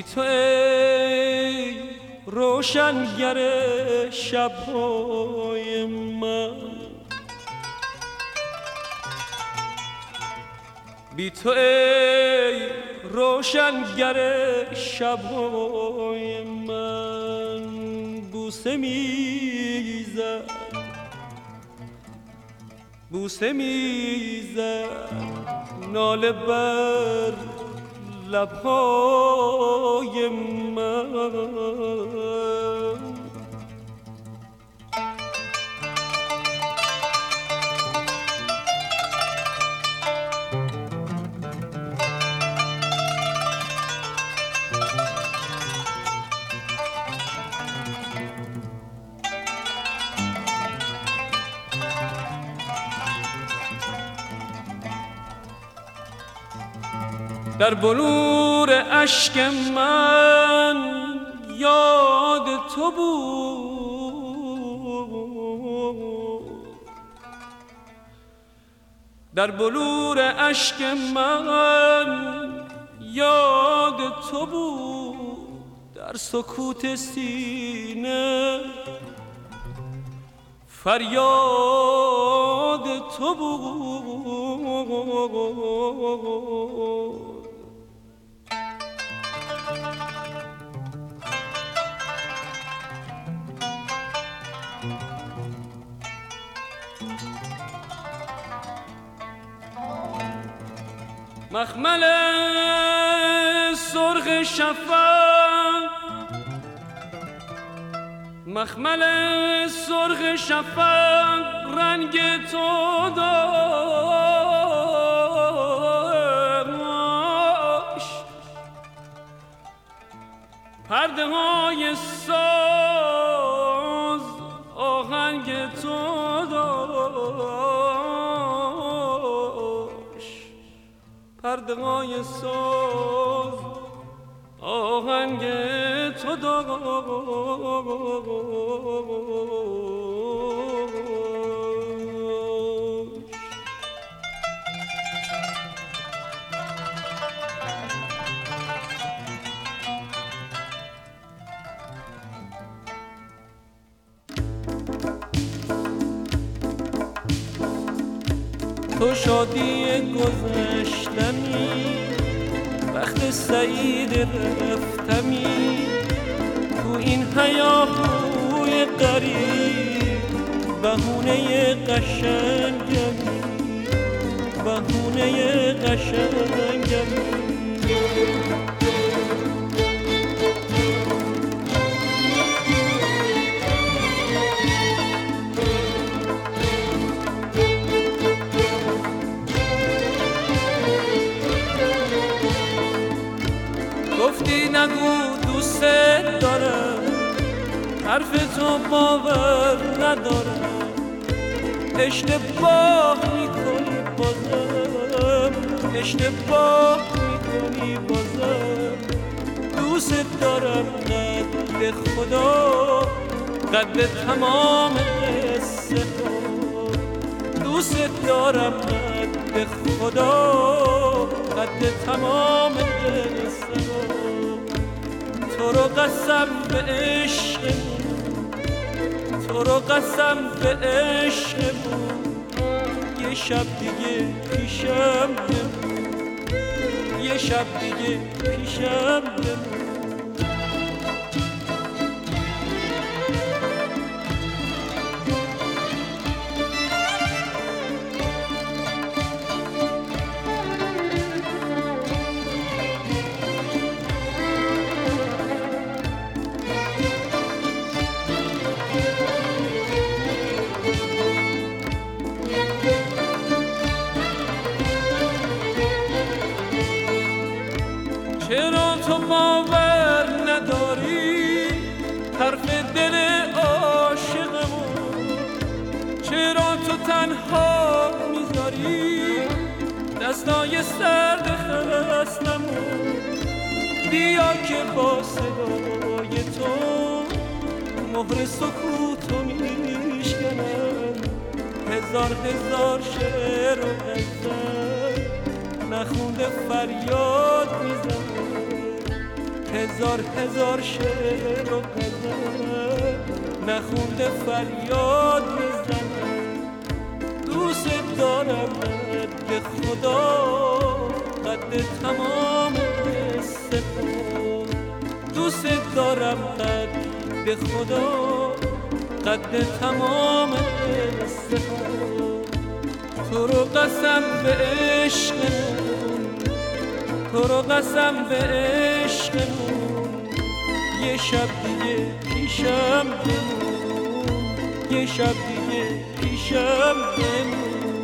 تو ای روشنگر شب‌های من، بی تو ای روشنگر شب‌های من، بوسه میزد بوسه میزد ناله بر لب‌های من. در بلور اشک من یاد تو بود، در بلور اشک من یاد تو بود، در سکوت سینه فریاد تو بود. مخمل سرخ شفق، مخمل سرخ شفق رنگ تو داشت، پرده های ساز آهنگ تو داشت، پرده های ساز آهنگ تو داشت. تو شادی گذشتمی، وقت سعید رفتمی، تو این هیاهوی غریب بهونه قشنگمی، بهونه قشنگمی. گفتی نگو دوست دارم، حرف تو باور ندارم، اشتباه میکنی بازم، اشتباه میکنی بازم. دوست دارم قد خدا، قد تمام قصه ها، دوست دارم قد خدا، قد تمام قصه ها. تو رو قسم به عشقمون، تو رو قسم به عشقمون، یه شب دیگه پیشم بمون، یه شب دیگه پیشم بمون. چرا تو باور نداری حرف دل عاشقمون، چرا تو تنها میذاری دستای سرد خستمون. بیا که با صدای تو مهر سکوتو میشکنم، هزار هزار شعر و غزل نخونده فریاد میزنه، هزار هزار شعر و غزل نخونده فریاد میزنم. دوست دارم به خدا قد تمام سپر، دوست دارم به خدا قد تمام سپر. تو رو قسم به عشقمون، تو رو قسم به عشقمون، یه شب دیگه پیشم بمون، یه شب دیگه پیشم بمون.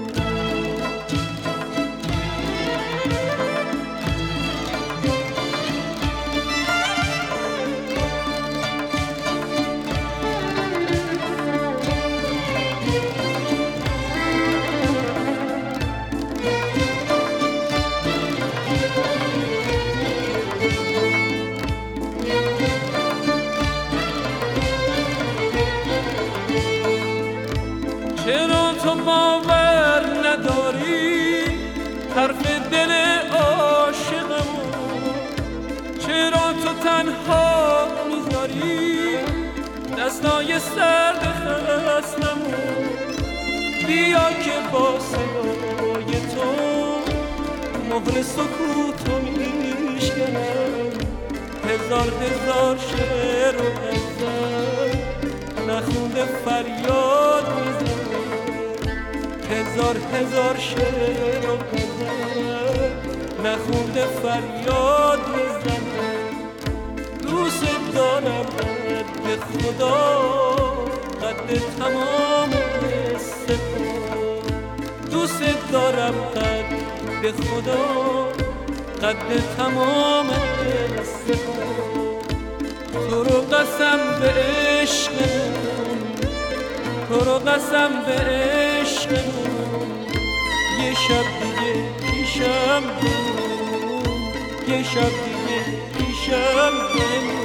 چرا تو باور نداری حرف دل عاشقمو؟ چرا تو تنها میذاری دستای سرد خستمو؟ بیا که با صدای تو مهر سکوتو میشکنم. هزار هزار شعر و غزل نخونده فریاد میزنم. هزار هزار شعر و غزل نخونده فریاد میزنم. دوست دارم به خدا قد تمام سپر، دوست دارم به خدا قد تمام سپر. تو رو قسم به عشقمون، تو رو قسم به عشقمون، یه شب دیگه پیشم بمون، یه شب دیگه پیشم بمون.